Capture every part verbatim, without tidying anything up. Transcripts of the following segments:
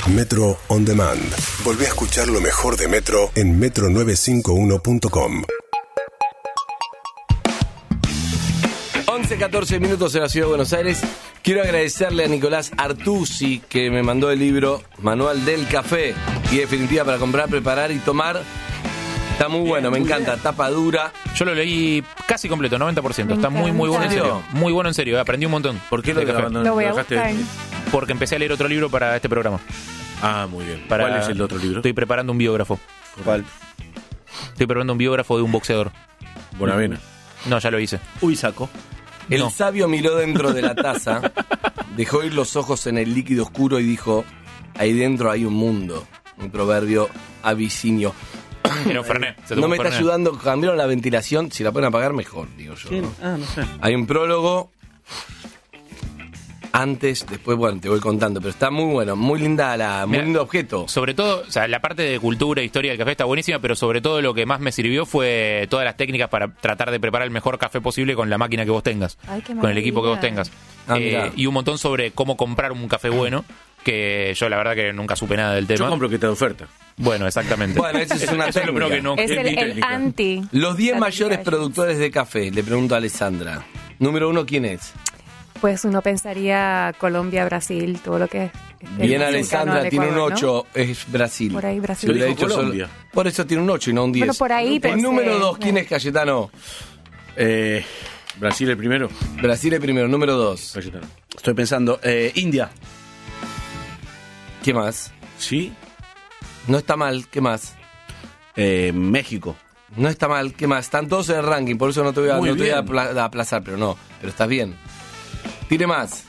Metro On Demand. Volví a escuchar lo mejor de Metro en metro novecientos cincuenta y uno punto com. once, catorce minutos en la Ciudad de Buenos Aires. Quiero agradecerle a Nicolás Artusi que me mandó el libro Manual del Café y definitiva para comprar, preparar y tomar. Está muy bueno, me encanta, tapa dura. Yo lo leí casi completo, noventa por ciento. Me Está muy, muy bueno en encanta. serio. Muy bueno en serio, aprendí un montón. ¿Por qué lo de café. abandonaste? Lo voy a dejaste? buscar. Porque empecé a leer otro libro para este programa. Ah, muy bien. Para- ¿Cuál es el otro libro? Estoy preparando un biógrafo. ¿Cuál? Estoy preparando un biógrafo de un boxeador. Bonavena. No, ya lo hice. Uy, saco. El No. sabio miró dentro de la taza, dejó ir los ojos en el líquido oscuro y dijo: ahí dentro hay un mundo. Un proverbio abisinio. Era un Fernet. Se tomó No un me está Fernet. ayudando, cambiaron la ventilación. Si la pueden apagar, mejor, digo yo. ¿Quién? ¿no? Ah, no sé. Hay un prólogo. Antes, después, bueno, te voy contando. Pero está muy bueno, muy linda la, muy Mira, lindo objeto. Sobre todo, o sea, la parte de cultura e historia del café está buenísima, pero sobre todo lo que más me sirvió fue todas las técnicas para tratar de preparar el mejor café posible con la máquina que vos tengas, Ay, qué con el equipo que vos maravilla. tengas. Ah, Eh, mirá. y un montón sobre cómo comprar un café bueno, que yo la verdad que nunca supe nada del tema. Yo compro que te da oferta. Bueno, exactamente. Bueno, esa es una Eso es lo primero técnica. que no Es Es el, mi el técnica. anti. Los diez mayores Certifications. productores de café, le pregunto a Alessandra. Número uno, ¿quién es? Pues uno pensaría Colombia, Brasil, todo lo que es. es Bien, cercano Alessandra, al tiene un Ecuador, ¿no? ocho, es Brasil. Por ahí, Brasil. Se hubiera Lo dijo dicho solo- Colombia. Por eso tiene un ocho y no un diez. Bueno, por ahí El pensé. número dos, ¿quién es Cayetano? Eh, Brasil el primero. Brasil es primero. Número dos, Cayetano. Estoy pensando. Eh, India. ¿qué más? ¿Sí? No está mal, ¿qué más? Eh, México. No está mal, ¿qué más? Están todos en el ranking, por eso no te voy a, Muy no te voy a bien. apla- a aplazar, pero no. Pero estás bien. Tire más.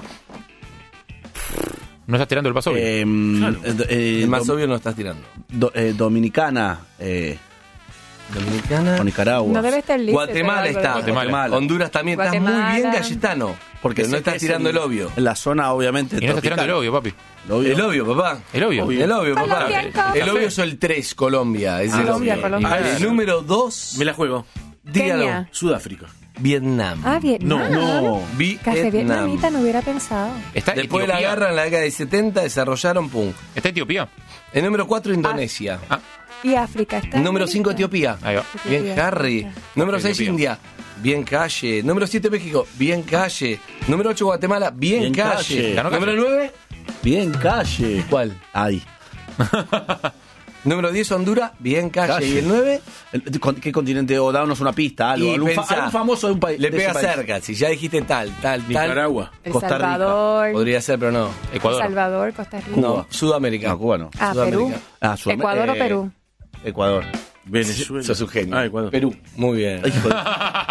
¿No estás tirando el paso? Eh, Claro. eh, eh, El más Dom- obvio no estás tirando. Do- eh, Dominicana. Eh, Dominicana. o Nicaragua. No debe estar listo. Guatemala pero algo está. de- Guatemala. Honduras también. Estás muy Guatemala. bien, Cayetano. Porque no sé estás que es tirando en- el obvio. En la zona, obviamente. Y no estás tirando el tropical. obvio, papi. El obvio. El obvio, papá. El obvio. El obvio, papá. Colombiaco. El obvio es el tres, Colombia. Es el Colombia, obvio. Colombia. Ah, el número dos, Me la juego. dígalo. Kenia. Sudáfrica. Vietnam. Ah, Vietnam. No. Café Vietnam. vietnamita no hubiera pensado. Está Después la Etiopía. agarran en la década de setenta, desarrollaron, pum. ¿Está Etiopía? El número cuatro, Indonesia. Ah, Y África está. Número cinco, listo. Etiopía. ahí va. Bien, Etiopía. Harry. Número seis, Etiopía. India. Bien, calle. Número siete, México. Bien, calle. Número ocho, Guatemala. Bien, Bien, calle. calle. Ganó Número calle. nueve, Bien, calle. ¿cuál? Ahí. Número diez, Honduras. Bien, calle. Calle. ¿Y el nueve? El- con- ¿Qué continente? O danos una pista, algo. Y Algún, fa- pensá, algún famoso de un país. Le de ese pega país. cerca. Si ya dijiste tal, tal, tal. Nicaragua. El Costa Rica. Salvador. Podría ser, pero no. Ecuador. El Salvador, Costa Rica. No, Sudamérica. No, Cuba no. Ah, Sudamérica. Perú. Ah, Sudam- Ecuador o eh, Perú. Ecuador. Venezuela. Sos un genio. Ah, Ecuador. Perú. Muy bien. Hijo de-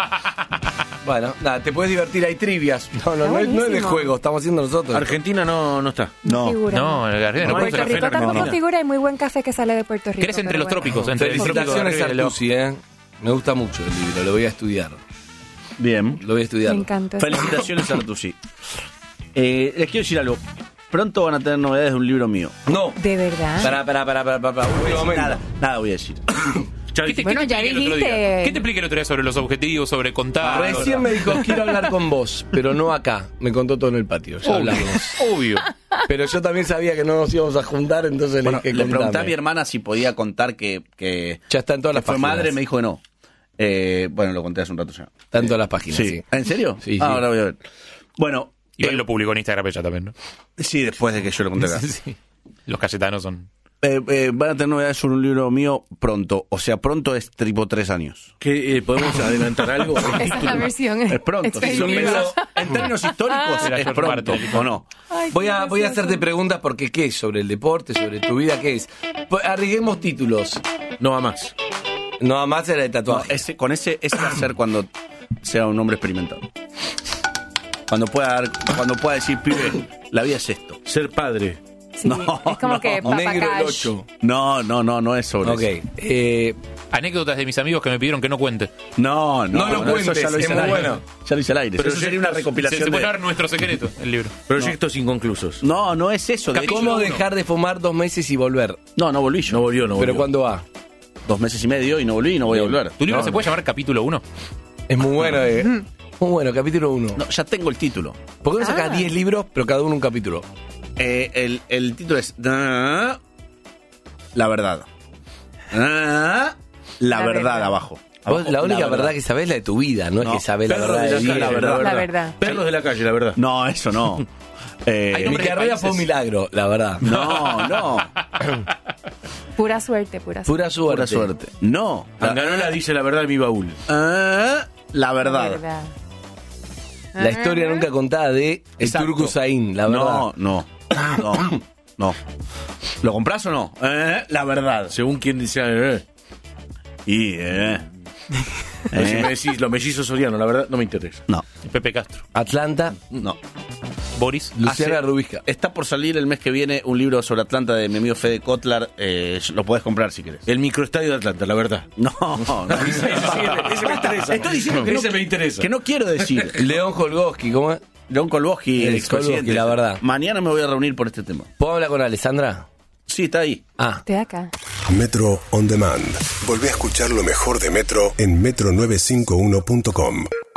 Bueno, nada, te puedes divertir. Hay trivias. No, no, Está no, es- no es de buenísimo. juego. Estamos haciendo nosotros. Argentina no, no está. No. Figura. No, el Argentina no No, puede Puerto ser Rico café en tampoco Argentina. figura. Hay muy buen café que sale de Puerto Rico. ¿Crees entre pero los bueno. trópicos? Entre el trópico Felicitaciones arriba y el abajo. Artusi, ¿eh? Me gusta mucho el libro. Lo voy a estudiar. Bien. Lo voy a estudiar. Me encanta. Felicitaciones, Artusi. Eh, les quiero decir algo. Pronto van a tener novedades de un libro mío. No. ¿De verdad? Pará, pará, pará, pará, pará. Un momento. Nada, nada voy a decir. Ya ¿Qué te, Bueno, qué te ya expliqué el otro dijiste. día? ¿Qué te expliqué el otro día sobre los objetivos, sobre contar? Recién me dijo, quiero hablar con vos, pero no acá. Me contó todo en el patio. Ya hablamos. Obvio. Pero yo también sabía que no nos íbamos a juntar, entonces Bueno, le dije, le pregunté a contame. mi hermana si podía contar que, que, Ya está en todas que las fue páginas. madre, me dijo que no. Eh, bueno, lo conté hace un rato ya. Está en todas las páginas, sí. Sí. ¿En serio? Sí, sí. Ah, ahora voy a ver. Bueno, Y hoy eh, lo publicó en Instagram ella también, ¿no? sí, después de que yo lo conté acá. Sí. Los cayetanos son... Eh, eh, van a tener novedades sobre un libro mío pronto. O sea, pronto es tipo tres años. ¿Qué, eh, ¿Podemos adelantar algo? Esa es la versión. Es pronto. Si son expedida. meses- en términos históricos Era es George pronto, Martin. ¿o no? Ay, Voy qué a, voy a gracioso. hacerte preguntas porque ¿qué es? Sobre el deporte, sobre tu vida, ¿qué es? Pues, arriesguemos títulos. No va más. No, más era de No, tatuaje. ese, con ese, ese va a ser cuando sea un hombre experimentado. Cuando pueda, dar- cuando pueda decir, pibe, la vida es esto. Ser padre. Sí, No, es como no. que Negro el papacash. ocho. No, no, no, no es sobre Ok. eso. Eh, Anécdotas de mis amigos que me pidieron que no cuente. No, no, No lo eso cuentes, ya lo hice es al muy aire. bueno. Ya lo hice al aire. Pero eso sería una se- Se, recopilación se puede de... dar nuestro secreto, el libro. Proyectos inconclusos. No, no es eso. De Capítulo hecho, ¿Cómo uno. dejar de fumar dos meses y volver? no, no volví yo. No volvió, no volvió. ¿Pero cuándo va? Dos meses y medio y no volví y no voy a volver. ¿Tu libro No, se puede llamar capítulo uno? Es muy bueno, eh. Muy bueno, capítulo uno. No, ya tengo el título. ¿Por qué no sacás Ah. diez libros, pero cada uno un capítulo? Eh, el, el título es La verdad. La, la verdad, verdad abajo. Vos, abajo la única la verdad. verdad que sabés es la de tu vida, no, No. es que sabés la Perros verdad de de la vida. calle, la verdad. La verdad. Perros de la calle, la verdad. No, eso no. Eh, Hay Mi nombres de carrera países. fue un milagro, la verdad. no, no. Pura suerte, pura suerte. Pura suerte. Pura suerte. No. Anganola dice la verdad en mi baúl. Ah, la La verdad. verdad. La historia nunca contada de el Exacto. Turco Zain, la verdad. No, no. No. No. ¿Lo compras o no? Eh, la verdad. Según quien dice. Eh. Y, eh. Pero Si Eh, me decís los mellizos Soriano, la verdad no me interesa. No, Pepe Castro. Atlanta, no. Boris. Luciana Hace- Rubisca. Está por salir el mes que viene un libro sobre Atlanta de mi amigo Fede Kotlar. Eh, lo puedes comprar si querés. El microestadio de Atlanta, la verdad. No, no. Ese, ese- ese me interesa. Estoy diciendo que no, ese me interesa. que no quiero decir. León Holgoski, ¿cómo es? León Kolboski, El el expresidente. Kolboski, la verdad. Mañana me voy a reunir por este tema. ¿Puedo hablar con Alessandra? Sí, está ahí. Ah, Estoy acá. Metro On Demand. Volvé a escuchar lo mejor de Metro en metro novecientos cincuenta y uno punto com.